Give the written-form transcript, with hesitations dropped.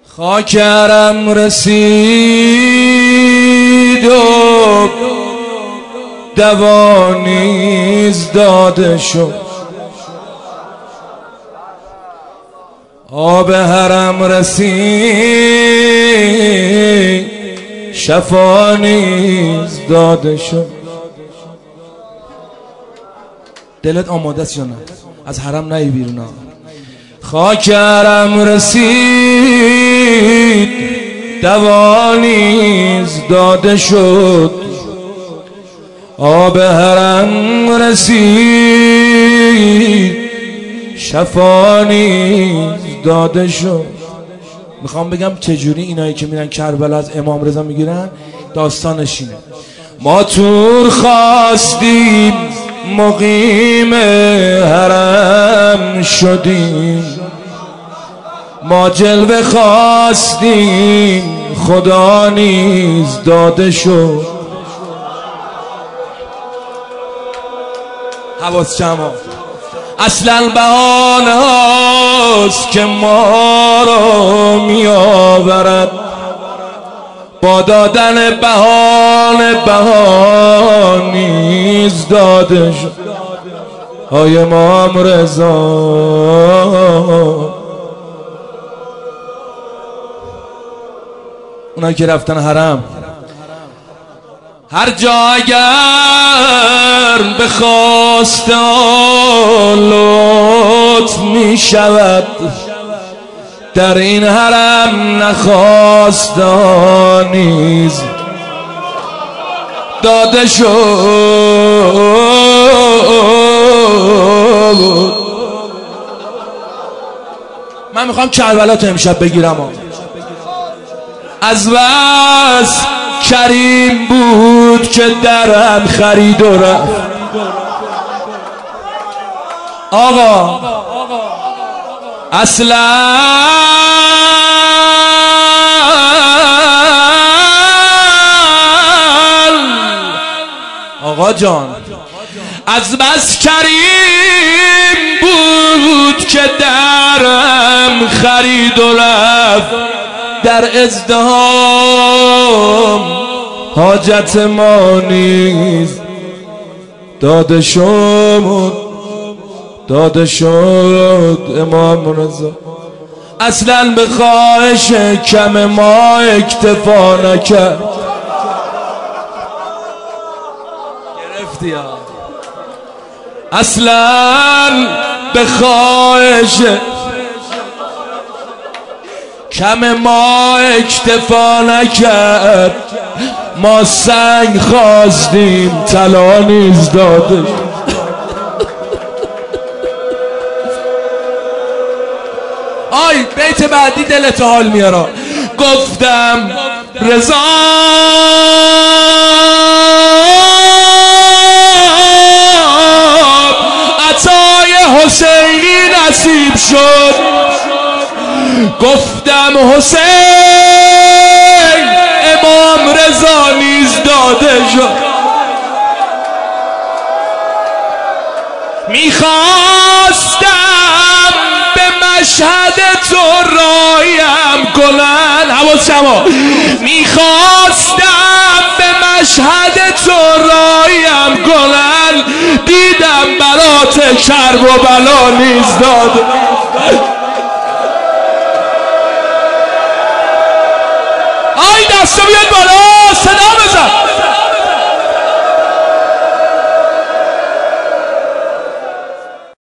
خاک حرم رسید و دوانیز داده شد، آب حرم رسید شفا نیز داده شد. دلت آماده است یا نه؟ از حرم نهی بیرون. خاک حرم رسید دوانیز داده شد، آب حرم رسید شفا نیز داده شد. میخوام بگم چجوری اینایی که میرن کربلا از امام رضا میگیرن داستانش اینه. ما تور خواستیم مقیم حرم شدیم، ما جلوه خواستیم خدا نیز داده شد. حواس جمع. اصلا بهانه هاست که ما را می آورد، با دادن بهانه نیز داده شد. های امام رضا اونایی که رفتن حرم، هر جا اگر به خواست لطف می شود، در این حرم نخواست نیز داده شد. من میخوام کربلا تو امشب بگیرم. از بس کریم بود که درم خرید و رفت. آقا اصلا آقا جان از بس کریم بود که درم خرید و رفت، در ازدحام حاجت ما نیز داده شد امام رضا. اصلا به خواهش کم ما اکتفا نکرد. گرفتی ها؟ اصلا به خواهش کم ما اکتفا نکرد، ما سنگ خواستیم طلا نیز داده. آی بیت بعدی دلت حال میاره. گفتم رضا عطای حسینی نصیب شد، گفتم حسین امام رضا نیز داده شد. میخواستم به مشهد تو رایم گلن، حواس شما، میخواستم به مشهد تو رایم گلن، دیدم برات کرب و بلا نیز داده. آی دستا بیاد بالا، صدا